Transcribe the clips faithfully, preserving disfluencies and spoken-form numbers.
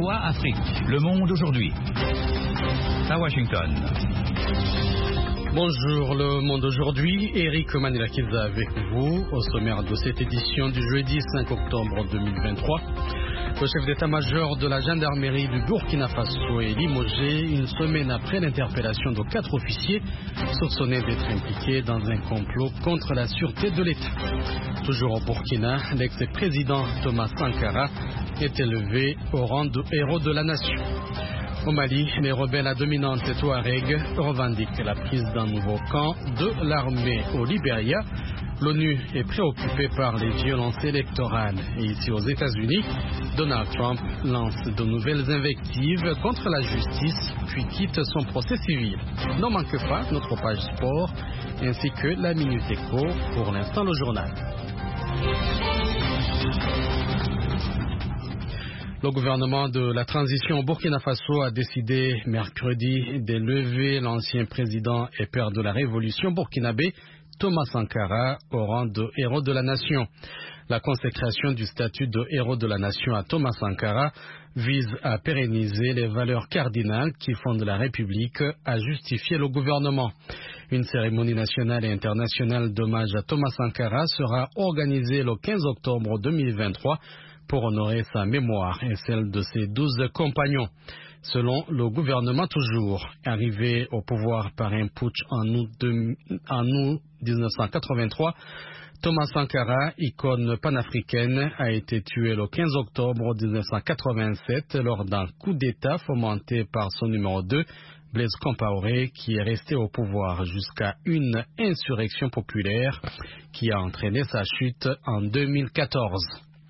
V O A Afrique, Le Monde aujourd'hui. À Washington. Bonjour, Le Monde aujourd'hui. Eric Manilakiza avec vous au sommaire de cette édition du jeudi cinq octobre deux mille vingt-trois. Le chef d'état-major de la gendarmerie du Burkina Faso est limogé une semaine après l'interpellation de quatre officiers soupçonnés d'être impliqués dans un complot contre la sûreté de l'État. Toujours au Burkina, l'ex-président Thomas Sankara est élevé au rang de héros de la nation. Au Mali, les rebelles à dominante Touareg revendiquent la prise d'un nouveau camp de l'armée au Libéria. L'ONU est préoccupée par les violences électorales. Et ici aux États-Unis, Donald Trump lance de nouvelles invectives contre la justice, puis quitte son procès civil. N'en manque pas notre page sport, ainsi que la Minute Éco. Pour l'instant, le journal. Le gouvernement de la transition au Burkina Faso a décidé mercredi d'élever l'ancien président et père de la révolution burkinabé, Thomas Sankara, au rang de héros de la nation. La consécration du statut de héros de la nation à Thomas Sankara vise à pérenniser les valeurs cardinales qui fondent la République, a justifié le gouvernement. Une cérémonie nationale et internationale d'hommage à Thomas Sankara sera organisée le quinze octobre deux mille vingt-trois pour honorer sa mémoire et celle de ses douze compagnons. Selon le gouvernement toujours, arrivé au pouvoir par un putsch en août, de, en août mille neuf cent quatre-vingt-trois, Thomas Sankara, icône panafricaine, a été tué le quinze octobre mille neuf cent quatre-vingt-sept lors d'un coup d'État fomenté par son numéro deux, Blaise Compaoré, qui est resté au pouvoir jusqu'à une insurrection populaire qui a entraîné sa chute en deux mille quatorze.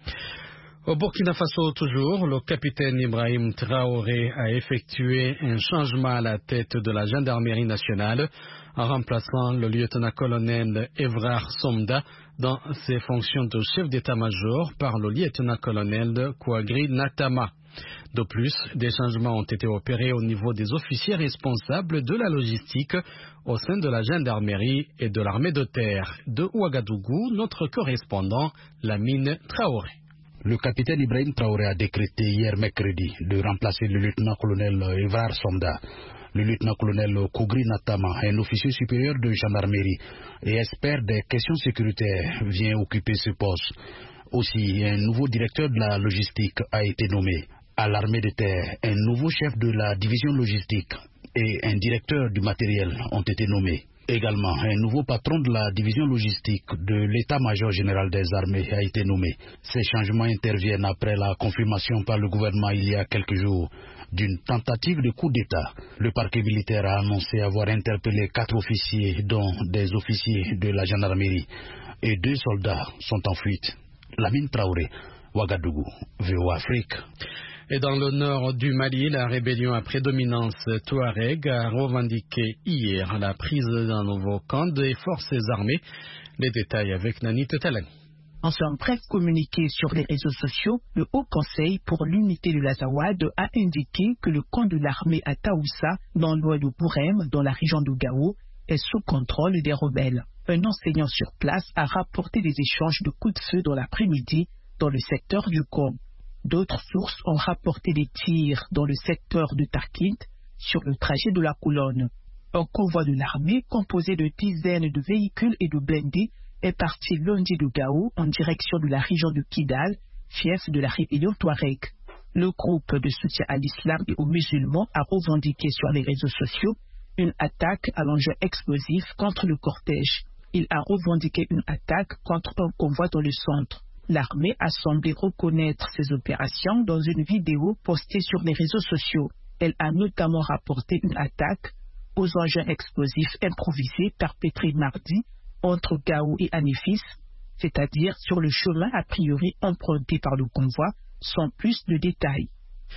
Au Burkina Faso toujours, le capitaine Ibrahim Traoré a effectué un changement à la tête de la gendarmerie nationale en remplaçant le lieutenant-colonel Evrard Somda dans ses fonctions de chef d'état-major par le lieutenant-colonel Kouagri Natama. De plus, des changements ont été opérés au niveau des officiers responsables de la logistique au sein de la gendarmerie et de l'armée de terre. De Ouagadougou, notre correspondant Lamine Traoré. Le capitaine Ibrahim Traoré a décrété hier mercredi de remplacer le lieutenant-colonel Evrard Somda. Le lieutenant-colonel Kougri Natama, un officier supérieur de gendarmerie et expert des questions sécuritaires, vient occuper ce poste. Aussi, un nouveau directeur de la logistique a été nommé. À l'armée de terre, un nouveau chef de la division logistique et un directeur du matériel ont été nommés. Également, un nouveau patron de la division logistique de l'état-major général des armées a été nommé. Ces changements interviennent après la confirmation par le gouvernement il y a quelques jours d'une tentative de coup d'État. Le parquet militaire a annoncé avoir interpellé quatre officiers, dont des officiers de la gendarmerie, et deux soldats sont en fuite. Lamine Traoré, Ouagadougou, V O A Afrique. Et dans le nord du Mali, la rébellion à prédominance Touareg a revendiqué hier la prise d'un nouveau camp des forces armées. Les détails avec Nanit Talani. Dans un bref communiqué sur les réseaux sociaux, le Haut Conseil pour l'unité de l'Azawad a indiqué que le camp de l'armée à Taoussa, dans l'ouest de Bourem, dans la région de Gao, est sous contrôle des rebelles. Un enseignant sur place a rapporté des échanges de coups de feu dans l'après-midi dans le secteur du Kong. D'autres sources ont rapporté des tirs dans le secteur de Tarkint sur le trajet de la colonne. Un convoi de l'armée composé de dizaines de véhicules et de blindés est parti lundi de Gao en direction de la région de Kidal, fief de la rébellion Touareg. Le groupe de soutien à l'islam et aux musulmans a revendiqué sur les réseaux sociaux une attaque à l'engin explosif contre le cortège. Il a revendiqué une attaque contre un convoi dans le centre. L'armée a semblé reconnaître ces opérations dans une vidéo postée sur les réseaux sociaux. Elle a notamment rapporté une attaque aux engins explosifs improvisés perpétrés mardi entre Gao et Anifis, c'est-à-dire sur le chemin a priori emprunté par le convoi, sans plus de détails.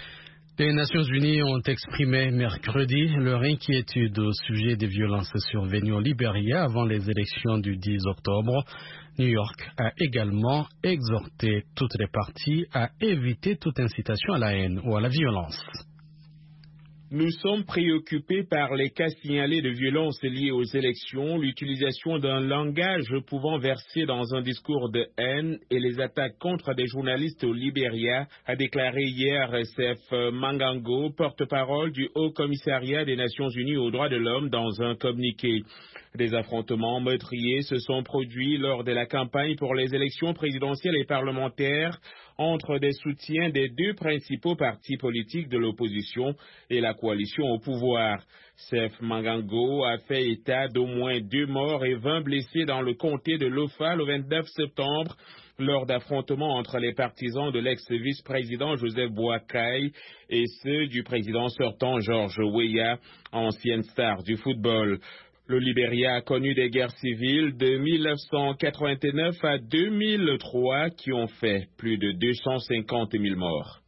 Les Nations Unies ont exprimé mercredi leur inquiétude au sujet des violences survenues au Libéria avant les élections du dix octobre. New York a également exhorté toutes les parties à éviter toute incitation à la haine ou à la violence. Nous sommes préoccupés par les cas signalés de violences liées aux élections, l'utilisation d'un langage pouvant verser dans un discours de haine et les attaques contre des journalistes au Libéria, a déclaré hier Seth Mangango, porte-parole du Haut Commissariat des Nations Unies aux droits de l'homme, dans un communiqué. Des affrontements meurtriers se sont produits lors de la campagne pour les élections présidentielles et parlementaires entre des soutiens des deux principaux partis politiques de l'opposition et la coalition au pouvoir. Seth Mangango a fait état d'au moins deux morts et vingt blessés dans le comté de Lofa le vingt-neuf septembre lors d'affrontements entre les partisans de l'ex-vice-président Joseph Boakai et ceux du président sortant George Weah, ancienne star du football. Le Libéria a connu des guerres civiles de mille neuf cent quatre-vingt-neuf à deux mille trois qui ont fait plus de deux cent cinquante mille morts.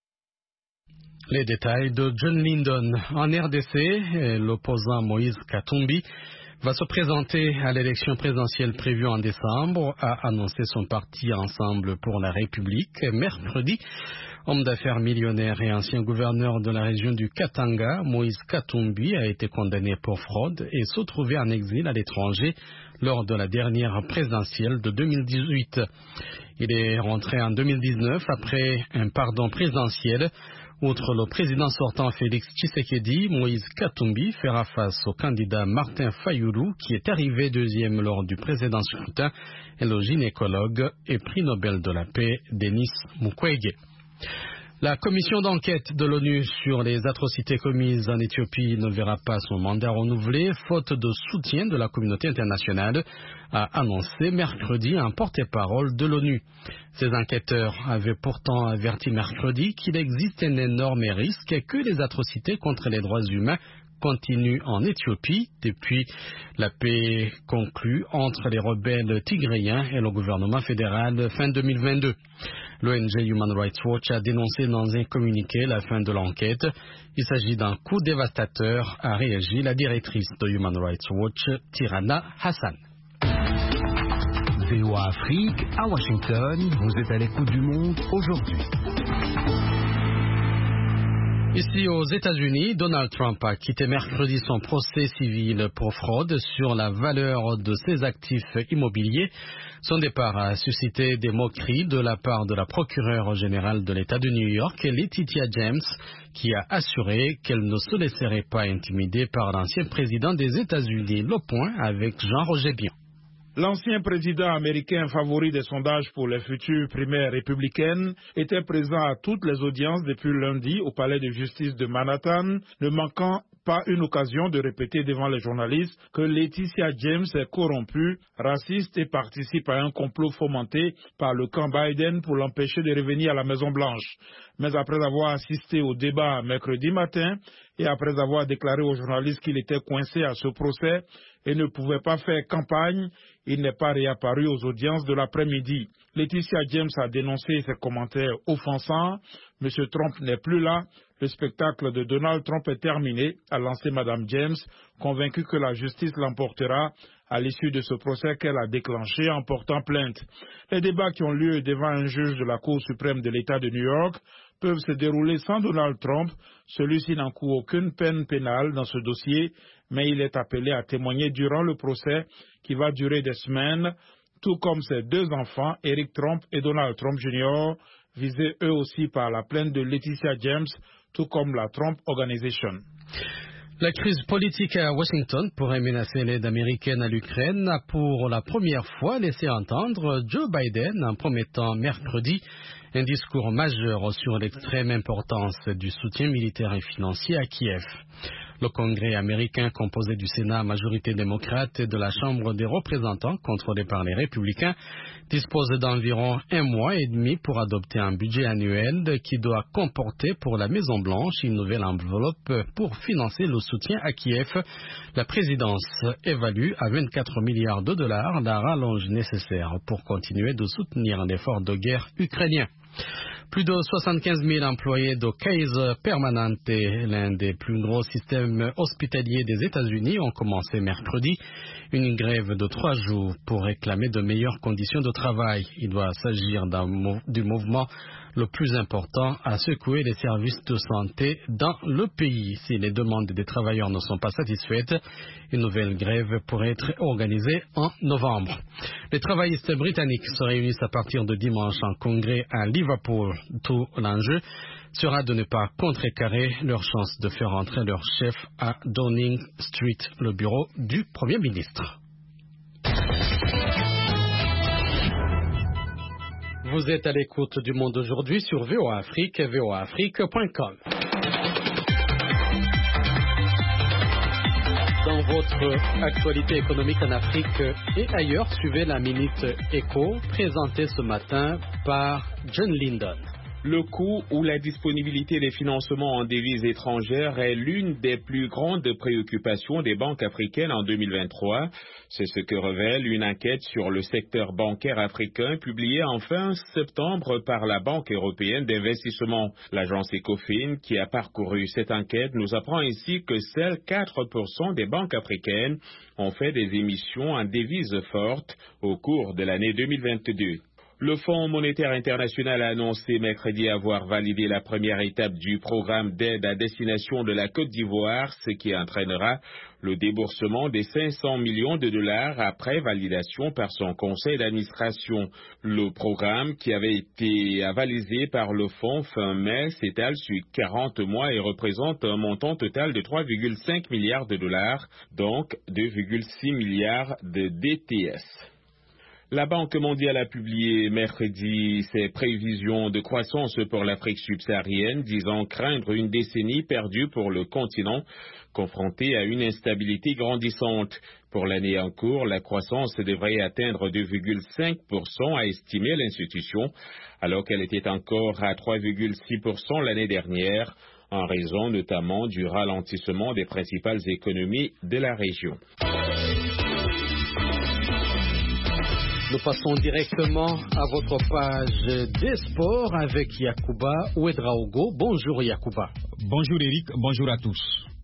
Les détails de John Lyndon. En R D C, l'opposant Moïse Katumbi va se présenter à l'élection présidentielle prévue en décembre, a annoncé son parti Ensemble pour la République mercredi. Homme d'affaires millionnaire et ancien gouverneur de la région du Katanga, Moïse Katumbi a été condamné pour fraude et se trouvait en exil à l'étranger lors de la dernière présidentielle de deux mille dix-huit. Il est rentré en deux mille dix-neuf après un pardon présidentiel. Outre le président sortant Félix Tshisekedi, Moïse Katumbi fera face au candidat Martin Fayulu qui est arrivé deuxième lors du précédent scrutin et le gynécologue et prix Nobel de la paix Denis Mukwege. La commission d'enquête de l'ONU sur les atrocités commises en Éthiopie ne verra pas son mandat renouvelé, faute de soutien de la communauté internationale, a annoncé mercredi un porte-parole de l'ONU. Ces enquêteurs avaient pourtant averti mercredi qu'il existe un énorme risque que les atrocités contre les droits humains continue en Éthiopie depuis la paix conclue entre les rebelles tigréens et le gouvernement fédéral fin deux mille vingt-deux. L'O N G Human Rights Watch a dénoncé dans un communiqué la fin de l'enquête. Il s'agit d'un coup dévastateur, a réagi la directrice de Human Rights Watch, Tirana Hassan. V O A Afrique, à Washington, vous êtes à l'écoute du monde aujourd'hui. Ici aux États-Unis, Donald Trump a quitté mercredi son procès civil pour fraude sur la valeur de ses actifs immobiliers. Son départ a suscité des moqueries de la part de la procureure générale de l'État de New York, Letitia James, qui a assuré qu'elle ne se laisserait pas intimider par l'ancien président des États-Unis. Le point avec Jean-Roger Bion. L'ancien président américain favori des sondages pour les futures primaires républicaines était présent à toutes les audiences depuis lundi au palais de justice de Manhattan, ne manquant pas une occasion de répéter devant les journalistes que Letitia James est corrompue, raciste et participe à un complot fomenté par le camp Biden pour l'empêcher de revenir à la Maison-Blanche. Mais après avoir assisté au débat mercredi matin et après avoir déclaré aux journalistes qu'il était coincé à ce procès et ne pouvait pas faire campagne, il n'est pas réapparu aux audiences de l'après-midi. Letitia James a dénoncé ses commentaires offensants. Monsieur Trump n'est plus là. Le spectacle de Donald Trump est terminé, a lancé Madame James, convaincue que la justice l'emportera à l'issue de ce procès qu'elle a déclenché en portant plainte. Les débats qui ont lieu devant un juge de la Cour suprême de l'État de New York peuvent se dérouler sans Donald Trump. Celui-ci n'encourt aucune peine pénale dans ce dossier, mais il est appelé à témoigner durant le procès qui va durer des semaines, tout comme ses deux enfants, Eric Trump et Donald Trump junior, visés eux aussi par la plainte de Letitia James, tout comme la Trump Organization. La crise politique à Washington pourrait menacer l'aide américaine à l'Ukraine a pour la première fois laissé entendre Joe Biden en promettant mercredi un discours majeur sur l'extrême importance du soutien militaire et financier à Kiev. Le Congrès américain, composé du Sénat à majorité démocrate et de la Chambre des représentants, contrôlé par les républicains, dispose d'environ un mois et demi pour adopter un budget annuel qui doit comporter pour la Maison-Blanche une nouvelle enveloppe pour financer le soutien à Kiev. La présidence évalue à vingt-quatre milliards de dollars la rallonge nécessaire pour continuer de soutenir l'effort de guerre ukrainien. Plus de soixante-quinze mille employés de Kaiser Permanente, l'un des plus gros systèmes hospitaliers des États-Unis, ont commencé mercredi Une grève de trois jours pour réclamer de meilleures conditions de travail. Il doit s'agir d'un mou- du mouvement le plus important à secouer les services de santé dans le pays. Si les demandes des travailleurs ne sont pas satisfaites, une nouvelle grève pourrait être organisée en novembre. Les travaillistes britanniques se réunissent à partir de dimanche en congrès à Liverpool. Tout l'enjeu sera de ne pas contrecarrer leur chance de faire entrer leur chef à Downing Street, le bureau du Premier ministre. Vous êtes à l'écoute du Monde aujourd'hui sur V O A Afrique, v o a afrique point com. Dans votre actualité économique en Afrique et ailleurs, suivez la Minute Éco, présentée ce matin par John Lyndon. Le coût ou la disponibilité des financements en devises étrangères est l'une des plus grandes préoccupations des banques africaines en deux mille vingt-trois. C'est ce que révèle une enquête sur le secteur bancaire africain publiée en fin septembre par la Banque européenne d'investissement. L'agence Ecofin, qui a parcouru cette enquête, nous apprend ici que seuls quatre pour cent des banques africaines ont fait des émissions en devises fortes au cours de l'année deux mille vingt-deux. Le Fonds monétaire international a annoncé mercredi avoir validé la première étape du programme d'aide à destination de la Côte d'Ivoire, ce qui entraînera le déboursement des cinq cents millions de dollars après validation par son conseil d'administration. Le programme, qui avait été avalisé par le Fonds fin mai, s'étale sur quarante mois et représente un montant total de trois virgule cinq milliards de dollars, donc deux virgule six milliards de D T S. La Banque mondiale a publié mercredi ses prévisions de croissance pour l'Afrique subsaharienne, disant craindre une décennie perdue pour le continent, confronté à une instabilité grandissante. Pour l'année en cours, la croissance devrait atteindre deux virgule cinq pour cent, a estimé l'institution, alors qu'elle était encore à trois virgule six pour cent l'année dernière, en raison notamment du ralentissement des principales économies de la région. Nous passons directement à votre page des sports avec Yacouba Ouedraogo. Bonjour Yacouba. Bonjour Eric, bonjour à tous.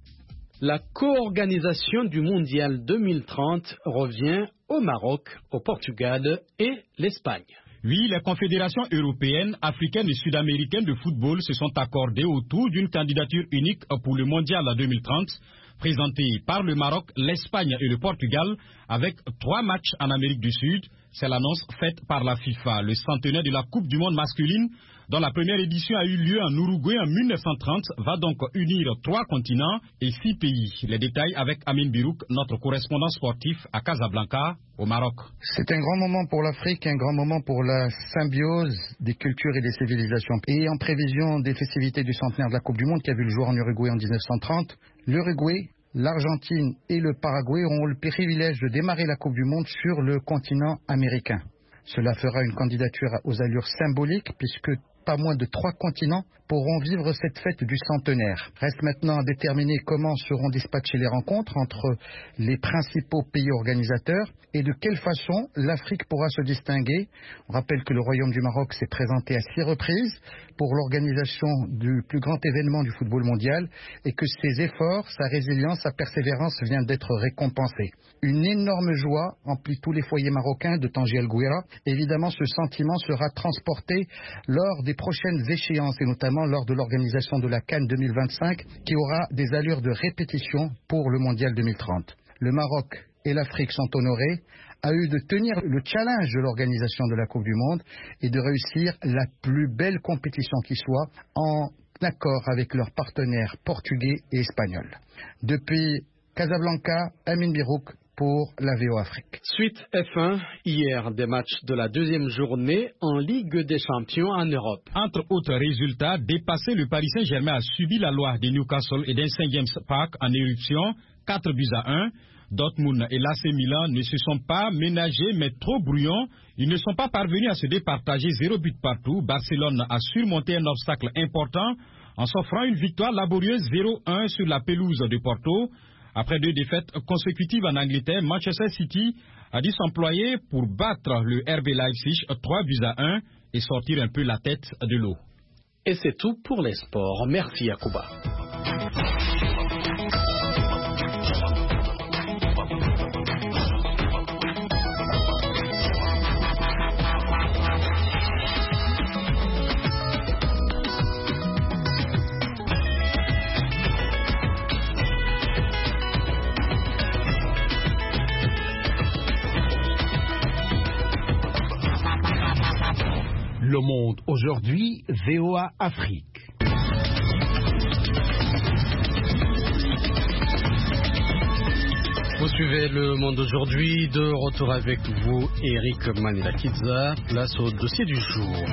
La co-organisation du Mondial deux mille trente revient au Maroc, au Portugal et l'Espagne. Oui, les confédérations européennes, africaines et sud-américaines de football se sont accordées autour d'une candidature unique pour le Mondial deux mille trente, présentée par le Maroc, l'Espagne et le Portugal, avec trois matchs en Amérique du Sud. C'est l'annonce faite par la FIFA. Le centenaire de la Coupe du monde masculine, dont la première édition a eu lieu en Uruguay en mille neuf cent trente, va donc unir trois continents et six pays. Les détails avec Amin Birouk, notre correspondant sportif à Casablanca, au Maroc. C'est un grand moment pour l'Afrique, un grand moment pour la symbiose des cultures et des civilisations. Et en prévision des festivités du centenaire de la Coupe du monde qui a vu le jour en Uruguay en dix-neuf cent trente, l'Uruguay, l'Argentine et le Paraguay auront le privilège de démarrer la Coupe du monde sur le continent américain. Cela fera une candidature aux allures symboliques puisque pas moins de trois continents pourront vivre cette fête du centenaire. Reste maintenant à déterminer comment seront dispatchées les rencontres entre les principaux pays organisateurs et de quelle façon l'Afrique pourra se distinguer. On rappelle que le Royaume du Maroc s'est présenté à six reprises pour l'organisation du plus grand événement du football mondial et que ses efforts, sa résilience, sa persévérance viennent d'être récompensés. Une énorme joie emplit tous les foyers marocains de Tangier El Gouira. Évidemment, ce sentiment sera transporté lors des prochaines échéances et notamment lors de l'organisation de la Cannes deux mille vingt-cinq qui aura des allures de répétition pour le Mondial deux mille trente. Le Maroc et l'Afrique sont honorés à eux de tenir le challenge de l'organisation de la Coupe du Monde et de réussir la plus belle compétition qui soit en accord avec leurs partenaires portugais et espagnols. Depuis Casablanca, Amin Birouk pour la V O Afrique. Suite F un, hier des matchs de la deuxième journée en Ligue des Champions en Europe. Entre autres résultats, dépassé, le Paris Saint-Germain a subi la loi de Newcastle et d'un Saint James Park en éruption, quatre buts à un. Dortmund et l'A C Milan ne se sont pas ménagés mais trop brouillons. Ils ne sont pas parvenus à se départager, zéro but partout. Barcelone a surmonté un obstacle important en s'offrant une victoire laborieuse zéro un sur la pelouse de Porto. Après deux défaites consécutives en Angleterre, Manchester City a dû s'employer pour battre le R B Leipzig trois buts à un et sortir un peu la tête de l'eau. Et c'est tout pour les sports. Merci Yacouba. Le Monde aujourd'hui, V O A Afrique. Vous suivez Le Monde aujourd'hui, de retour avec vous, Eric Manilakidza, place au dossier du jour.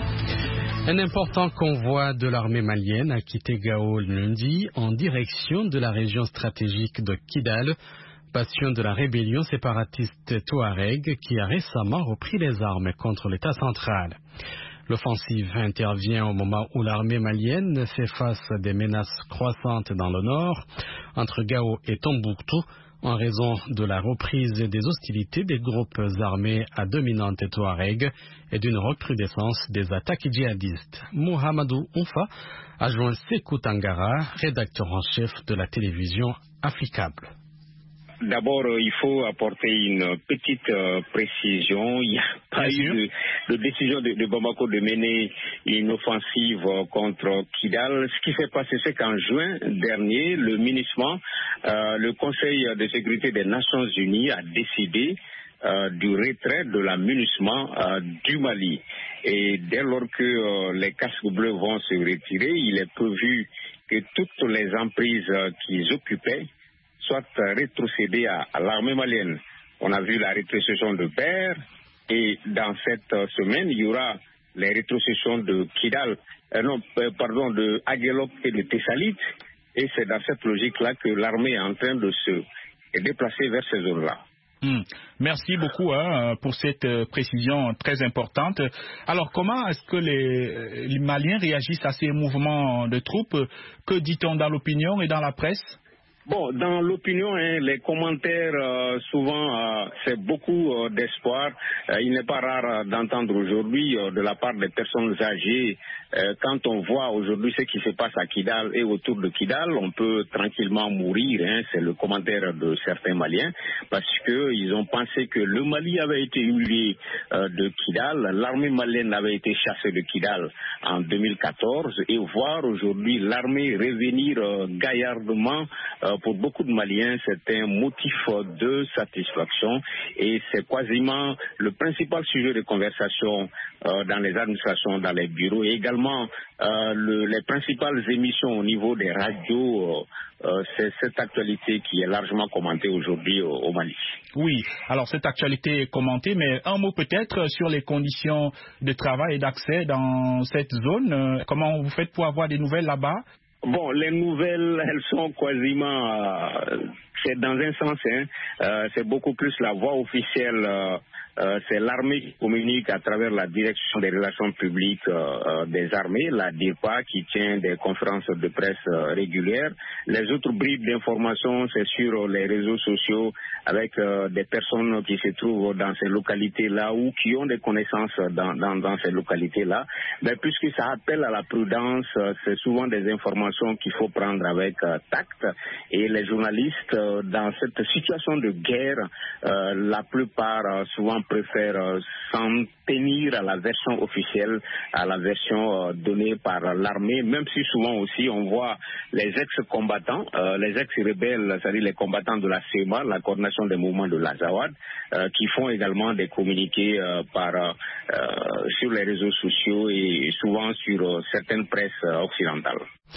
Un important convoi de l'armée malienne a quitté Gao lundi en direction de la région stratégique de Kidal, bastion de la rébellion séparatiste Touareg qui a récemment repris les armes contre l'État central. L'offensive intervient au moment où l'armée malienne fait face à des menaces croissantes dans le nord, entre Gao et Tombouctou, en raison de la reprise des hostilités des groupes armés à dominante Touareg et d'une recrudescence des attaques djihadistes. Mohamedou Oumfa a joint Sekou Tangara, rédacteur en chef de la télévision Africable. D'abord, euh, il faut apporter une petite euh, précision. Il n'y a pas Bien eu de, de décision de, de Bamako de mener une offensive euh, contre Kidal. Ce qui s'est passé, c'est qu'en juin dernier, le MINUSMA, euh, le Conseil de sécurité des Nations Unies, a décidé euh, du retrait de la MINUSMA euh, du Mali. Et dès lors que euh, les casques bleus vont se retirer, il est prévu que toutes les emprises euh, qu'ils occupaient soit rétrocédé à, à l'armée malienne. On a vu la rétrocession de Ber et dans cette uh, semaine, il y aura les rétrocessions de Kidal, euh, non, euh, pardon, de Aguelop et de Tessalit. Et c'est dans cette logique-là que l'armée est en train de se déplacer vers ces zones-là. Mmh. Merci beaucoup hein, pour cette euh, précision très importante. Alors, comment est-ce que les, les Maliens réagissent à ces mouvements de troupes? Que dit-on dans l'opinion et dans la presse? Bon, dans l'opinion, hein, les commentaires, euh, souvent, euh, c'est beaucoup euh, d'espoir. Euh, il n'est pas rare d'entendre aujourd'hui euh, de la part des personnes âgées, euh, quand on voit aujourd'hui ce qui se passe à Kidal et autour de Kidal, on peut tranquillement mourir, hein, c'est le commentaire de certains Maliens, parce qu'ils ont pensé que le Mali avait été humilié euh, de Kidal, l'armée malienne avait été chassée de Kidal en deux mille quatorze, et voir aujourd'hui l'armée revenir euh, gaillardement, euh, pour beaucoup de Maliens, c'est un motif de satisfaction et c'est quasiment le principal sujet de conversation euh, dans les administrations, dans les bureaux et également euh, le, les principales émissions au niveau des radios. Euh, euh, c'est cette actualité qui est largement commentée aujourd'hui au, au Mali. Oui, alors cette actualité est commentée, mais un mot peut-être sur les conditions de travail et d'accès dans cette zone. Comment vous faites pour avoir des nouvelles là-bas? Bon, les nouvelles, elles sont quasiment, euh, c'est dans un sens, hein, euh, c'est beaucoup plus la voie officielle, euh, euh, c'est l'armée qui communique à travers la direction des relations publiques euh, euh, des armées, la D I R P A, qui tient des conférences de presse euh, régulières. Les autres bribes d'informations, c'est sur les réseaux sociaux avec euh, des personnes qui se trouvent dans ces localités-là ou qui ont des connaissances dans, dans, dans ces localités-là. Mais puisque ça appelle à la prudence, euh, c'est souvent des informations qu'il faut prendre avec euh, tact. Et les journalistes, euh, dans cette situation de guerre, euh, la plupart euh, souvent préfèrent euh, s'en tenir à la version officielle, à la version euh, donnée par l'armée, même si souvent aussi on voit les ex-combattants, euh, les ex-rebelles, c'est-à-dire les combattants de la C E M A, la coordination des mouvements de l'Azawad, euh, qui font également des communiqués euh, par, euh, sur les réseaux sociaux et souvent sur euh, certaines presses euh, occidentales.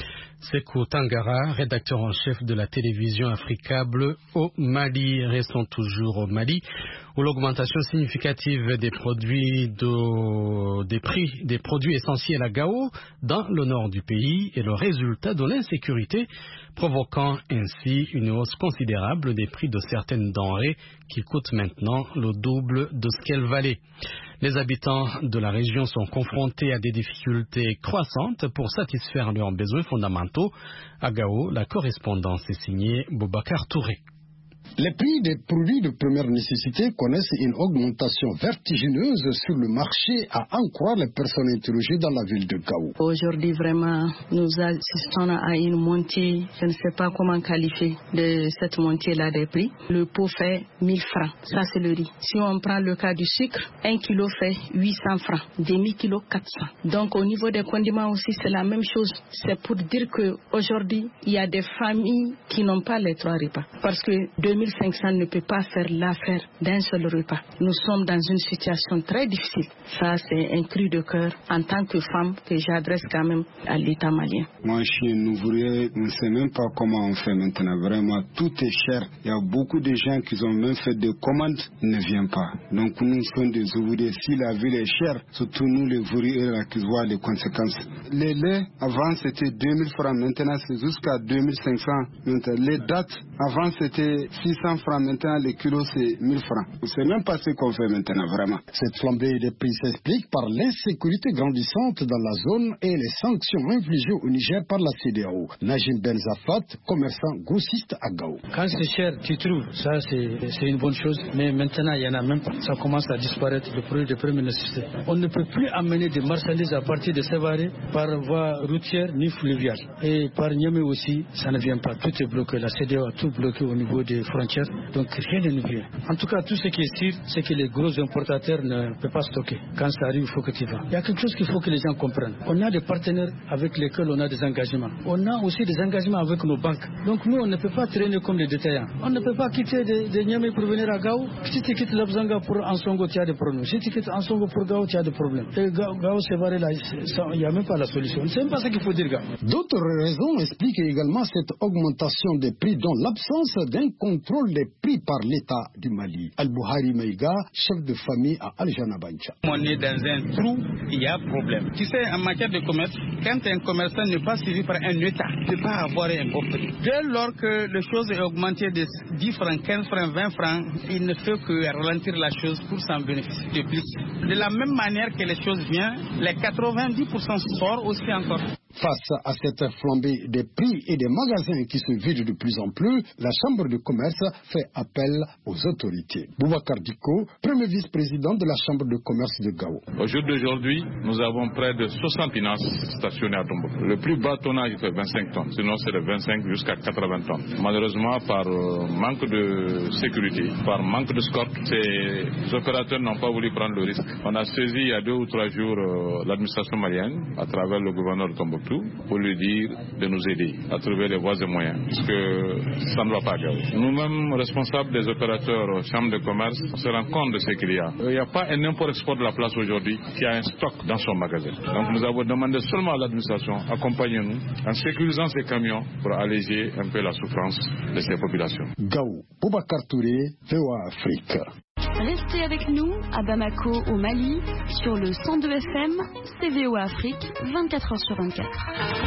Sekou Tangara, rédacteur en chef de la télévision Africable au Mali. Restons toujours au Mali, où l'augmentation significative des produits de, des prix des produits essentiels à Gao dans le nord du pays est le résultat de l'insécurité, provoquant ainsi une hausse considérable des prix de certaines denrées qui coûtent maintenant le double de ce qu'elles valaient. Les habitants de la région sont confrontés à des difficultés croissantes pour satisfaire leurs besoins fondamentaux. À Gao, la correspondance est signée Boubacar Touré. Les prix des produits de première nécessité connaissent une augmentation vertigineuse sur le marché, à en croire les personnes interrogées dans la ville de Gao. Aujourd'hui, vraiment, nous assistons à une montée, je ne sais pas comment qualifier de cette montée-là des prix. Le pot fait mille francs, ça c'est le riz. Si on prend le cas du sucre, un kilo fait huit cents francs, demi-kilo quatre cents. Donc au niveau des condiments aussi, c'est la même chose. C'est pour dire qu'aujourd'hui, il y a des familles qui n'ont pas les trois repas. Parce que deux mille mille cinq cents ne peut pas faire l'affaire d'un seul repas. Nous sommes dans une situation très difficile. Ça, c'est un cri de cœur en tant que femme que j'adresse quand même à l'État malien. Moi, je suis un ouvrier, on ne sait même pas comment on fait maintenant. Vraiment, tout est cher. Il y a beaucoup de gens qui ont même fait des commandes, ils ne viennent pas. Donc, nous sommes des ouvriers. Si la ville est chère, surtout nous, les ouvriers, là, qui voient les conséquences. Les laits, avant, c'était deux mille francs. Maintenant, c'est jusqu'à deux mille cinq cents. Maintenant, les dates, avant, c'était six cents francs. Maintenant, les kilos, c'est mille francs. On ne sait même pas ce qu'on fait maintenant, vraiment. Cette flambée des prix s'explique par l'insécurité grandissante dans la zone et les sanctions infligées au Niger par la C E D E A O. Najim Ben Zafat, commerçant grossiste à Gao. Quand c'est cher, tu trouves, ça c'est une bonne chose, mais maintenant il n'y en a même pas. Ça commence à disparaître, le produit de première nécessité. On ne peut plus amener des marchandises à partir de Sévaré par voie routière ni fluviale. Et par Niamey aussi, ça ne vient pas. Tout est bloqué. La C E D E A O a tout bloqué au niveau des frontières, donc rien ne nous vient. En tout cas, tout ce qui est sûr, c'est que les gros importateurs ne peuvent pas stocker. Quand ça arrive, il faut que tu vas. Il y a quelque chose qu'il faut que les gens comprennent. On a des partenaires avec lesquels on a des engagements. On a aussi des engagements avec nos banques. Donc nous, on ne peut pas traîner comme des détaillants. On ne peut pas quitter de, de Niamey pour venir à Gao. Si tu quittes Labzanga pour Ansongo, tu as des problèmes. Si tu quittes Ansongo pour Gao, tu as des problèmes. Et Gao, Gao c'est barré là, il n'y a même pas la solution. C'est même pas ce qu'il faut dire, gars. D'autres raisons expliquent également cette augmentation des prix, dont l'absence d'un contrôle des prix par l'État du Mali. Al-Bouhari Maïga, chef de famille à Al-Jana Bancha. On est dans un trou, il y a problème. Tu sais, en matière de commerce, quand un commerçant n'est pas suivi par un État, il ne peut pas avoir un bon prix. Dès lors que les choses est augmentées de dix francs, quinze francs, vingt francs, il ne fait que ralentir la chose pour s'en bénéficier de plus. De la même manière que les choses viennent, les quatre-vingt-dix pour cent sortent aussi encore. Face à cette flambée des prix et des magasins qui se vident de plus en plus, la Chambre de commerce fait appel aux autorités. Boubacar Diko, premier vice-président de la Chambre de commerce de Gao. Au jour d'aujourd'hui, nous avons près de soixante finances stationnées à Tombouctou. Le plus bas tonnage fait vingt-cinq tonnes, sinon c'est de vingt-cinq jusqu'à quatre-vingts tonnes. Malheureusement, par euh, manque de sécurité, par manque de scorte, ces opérateurs n'ont pas voulu prendre le risque. On a saisi il y a deux ou trois jours euh, l'administration malienne à travers le gouverneur de Tombouctou pour lui dire de nous aider à trouver les voies et moyens, puisque ça ne va pas Gao. Nous-mêmes, responsables des opérateurs chambre de commerce, on se rend compte de ce qu'il y a. Il n'y a pas un import-export de la place aujourd'hui qui a un stock dans son magasin. Donc nous avons demandé seulement à l'administration, accompagnez-nous en sécurisant ces camions pour alléger un peu la souffrance de ces populations. Gao, Boubacar Touré, V O A Afrique. Restez avec nous à Bamako au Mali sur le cent deux F M, C V O Afrique, vingt-quatre heures sur vingt-quatre.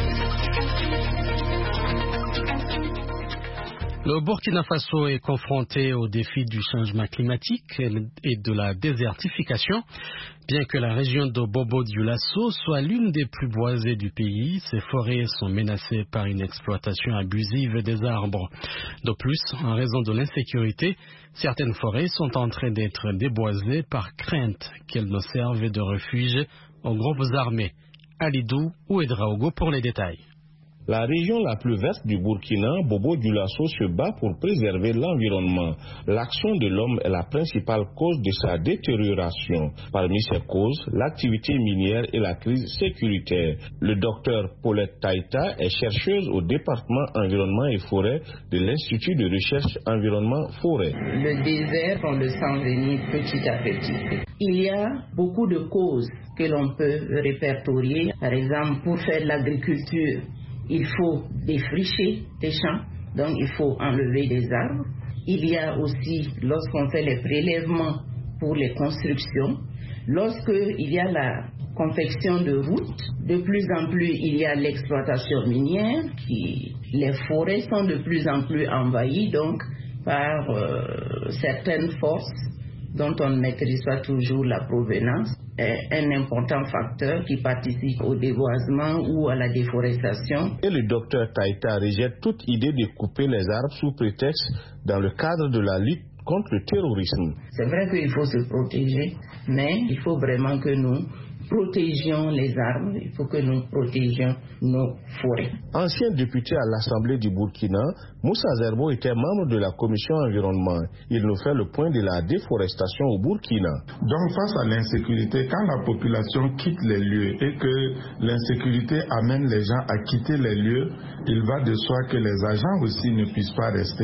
Le Burkina Faso est confronté au défi du changement climatique et de la désertification. Bien que la région de Bobo-Dioulasso soit l'une des plus boisées du pays, ses forêts sont menacées par une exploitation abusive des arbres. De plus, en raison de l'insécurité, certaines forêts sont en train d'être déboisées par crainte qu'elles ne servent de refuge aux groupes armés. Alidou Ouedraogo pour les détails. La région la plus verte du Burkina, Bobo-Dioulasso, se bat pour préserver l'environnement. L'action de l'homme est la principale cause de sa détérioration. Parmi ces causes, l'activité minière et la crise sécuritaire. Le docteur Paulette Taïta est chercheuse au département environnement et forêt de l'Institut de recherche environnement forêt. Le désert, on le sent venir petit à petit. Il y a beaucoup de causes que l'on peut répertorier. Par exemple, pour faire de l'agriculture, il faut défricher des champs, donc il faut enlever des arbres. Il y a aussi, lorsqu'on fait les prélèvements pour les constructions, lorsqu'il y a la confection de routes, de plus en plus il y a l'exploitation minière, qui, les forêts sont de plus en plus envahies donc par euh, certaines forces dont on ne maîtrise pas toujours la provenance, est un important facteur qui participe au déboisement ou à la déforestation. Et le docteur Taïta rejette toute idée de couper les arbres sous prétexte dans le cadre de la lutte contre le terrorisme. C'est vrai qu'il faut se protéger, mais il faut vraiment que nous protégions les arbres, il faut que nous protégions nos forêts. Ancien député à l'Assemblée du Burkina, Moussa Zerbo était membre de la commission environnement. Il nous fait le point de la déforestation au Burkina. Donc face à l'insécurité, quand la population quitte les lieux et que l'insécurité amène les gens à quitter les lieux, il va de soi que les agents aussi ne puissent pas rester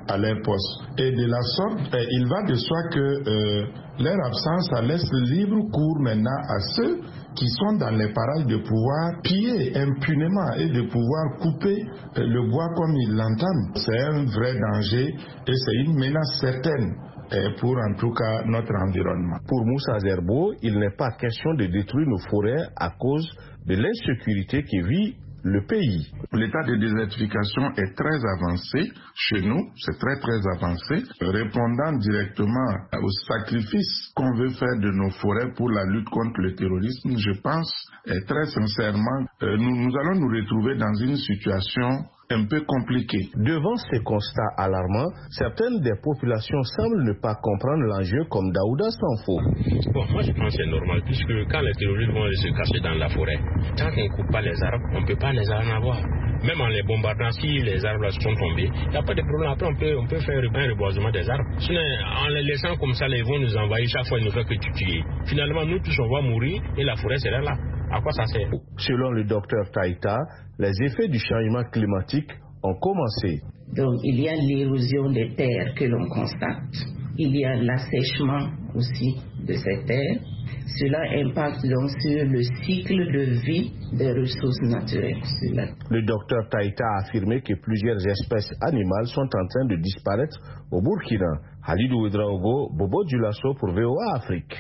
à leur poste. Et de la sorte, euh, il va de soi que euh, leur absence ça laisse libre cours maintenant à ceux qui sont dans les parages de pouvoir piller impunément et de pouvoir couper euh, le bois comme ils l'entendent. C'est un vrai danger et c'est une menace certaine pour en tout cas notre environnement. Pour Moussa Zerbo, il n'est pas question de détruire nos forêts à cause de l'insécurité qui vit le pays. L'état de désertification est très avancé chez nous, c'est très très avancé, répondant directement au sacrifice qu'on veut faire de nos forêts pour la lutte contre le terrorisme. Je pense et très sincèrement, euh, nous, nous allons nous retrouver dans une situation un peu compliqué. Devant ces constats alarmants, certaines des populations semblent ne pas comprendre l'enjeu comme Daouda Sanfo. Bon, moi je pense que c'est normal puisque quand les terroristes vont se cacher dans la forêt, tant qu'on ne coupe pas les arbres, on ne peut pas les en avoir. Même en les bombardant, si les arbres là sont tombés, il n'y a pas de problème. Après, on peut, on peut faire un reboisement des arbres. Sinon, en les laissant comme ça, ils vont nous envahir chaque fois, ils nous font que tuer. Finalement, nous tous, on va mourir et la forêt sera là. À quoi ça sert? Selon le docteur Taïta, les effets du changement climatique ont commencé. Donc, il y a l'érosion des terres que l'on constate. Il y a l'assèchement aussi de ces terres. Cela impacte donc sur le cycle de vie des ressources naturelles. Le docteur Taïta a affirmé que plusieurs espèces animales sont en train de disparaître au Burkina. Halidou Ouedraogo, Bobo Dioulasso pour V O A Afrique.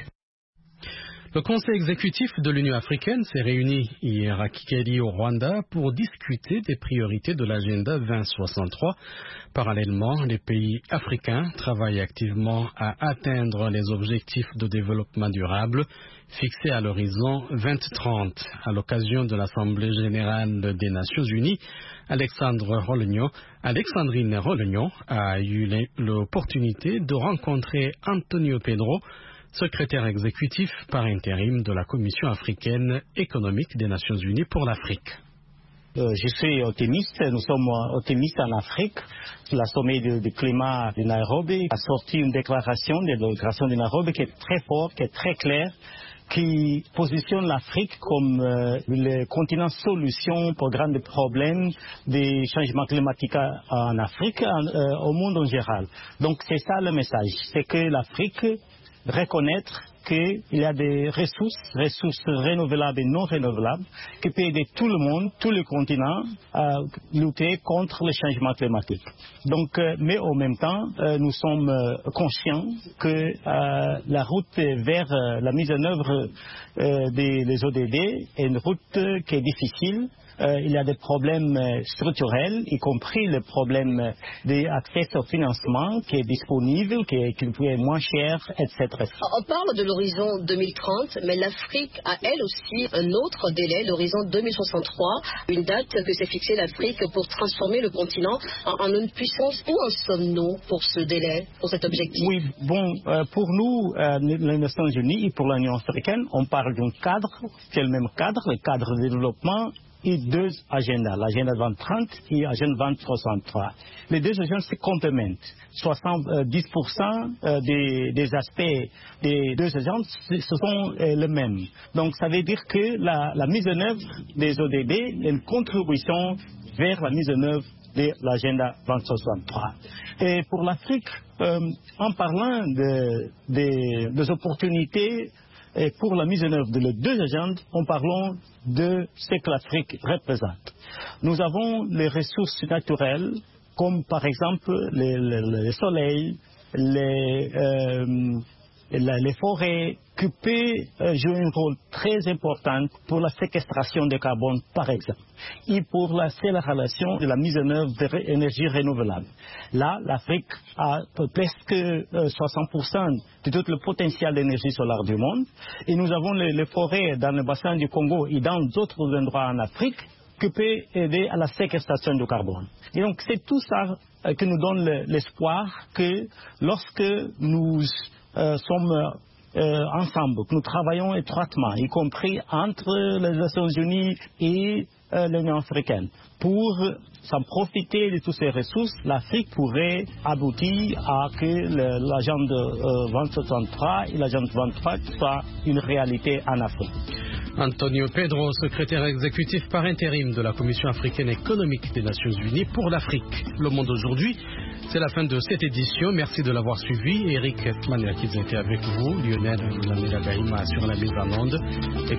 Le Conseil exécutif de l'Union africaine s'est réuni hier à Kigali au Rwanda pour discuter des priorités de l'agenda vingt soixante-trois. Parallèlement, les pays africains travaillent activement à atteindre les objectifs de développement durable fixés à l'horizon vingt trente. À l'occasion de l'Assemblée générale des Nations unies, Alexandre Rolognon, Alexandrine Rolognon a eu l'opportunité de rencontrer Antonio Pedro, secrétaire exécutif par intérim de la Commission africaine économique des Nations unies pour l'Afrique. Euh, je suis optimiste, nous sommes optimistes en Afrique. La sommet du, du climat de Nairobi a sorti une déclaration, de la déclaration de Nairobi qui est très forte, qui est très claire, qui positionne l'Afrique comme euh, le continent solution pour grands problèmes des changements climatiques en Afrique, en, euh, au monde en général. Donc c'est ça le message, c'est que l'Afrique reconnaître qu'il y a des ressources, ressources renouvelables et non renouvelables, qui peuvent aider tout le monde, tous les continents, à lutter contre le changement climatique. Donc, euh, mais en même temps, euh, nous sommes euh, conscients que euh, la route vers euh, la mise en œuvre euh, des les O D D est une route euh, qui est difficile. Euh, il y a des problèmes euh, structurels, y compris le problème euh, d'accès au financement qui est disponible, qui est, qui est moins cher, et cetera. On parle de l'horizon deux mille trente, mais l'Afrique a elle aussi un autre délai, l'horizon deux mille soixante-trois, une date que s'est fixée l'Afrique pour transformer le continent en, en une puissance. Où en sommes-nous pour ce délai, pour cet objectif? Oui, bon, euh, pour nous, euh, les Nations Unies et pour l'Union africaine, on parle d'un cadre, qui est le même cadre, le cadre de développement, et deux agendas, l'agenda vingt trente et l'agenda vingt soixante-trois. Les deux agendas se complémentent. soixante-dix pour cent des, des aspects des deux agendas, ce sont les mêmes. Donc ça veut dire que la, la mise en œuvre des O D D est une contribution vers la mise en œuvre de l'agenda vingt soixante-trois. Et pour l'Afrique, euh, en parlant de, de, des opportunités et pour la mise en œuvre de les deux agendas, en parlant de ce que l'Afrique représente. Nous avons les ressources naturelles, comme par exemple le, le, le soleil, les, euh, les forêts, qui peuvent jouer un rôle très important pour la séquestration de carbone, par exemple, et pour l'accélération de la mise en œuvre de l'énergie renouvelable. Là, l'Afrique a presque soixante pour cent de tout le potentiel d'énergie solaire du monde, et nous avons les, les forêts dans le bassin du Congo et dans d'autres endroits en Afrique qui peuvent aider à la séquestration du carbone. Et donc, c'est tout ça qui nous donne l'espoir que lorsque nous euh, sommes Euh, ensemble, que nous travaillons étroitement, y compris entre les Nations Unies et euh, l'Union africaine. Pour s'en profiter de toutes ces ressources, l'Afrique pourrait aboutir à que l'agenda euh, vingt soixante-trois et l'agenda vingt trente soient une réalité en Afrique. Antonio Pedro, secrétaire exécutif par intérim de la Commission africaine économique des Nations Unies pour l'Afrique. Le Monde aujourd'hui C'est la fin de cette édition. Merci de l'avoir suivi. Eric Manuel qui était avec vous, Lionel Gaïma sur la mise en onde.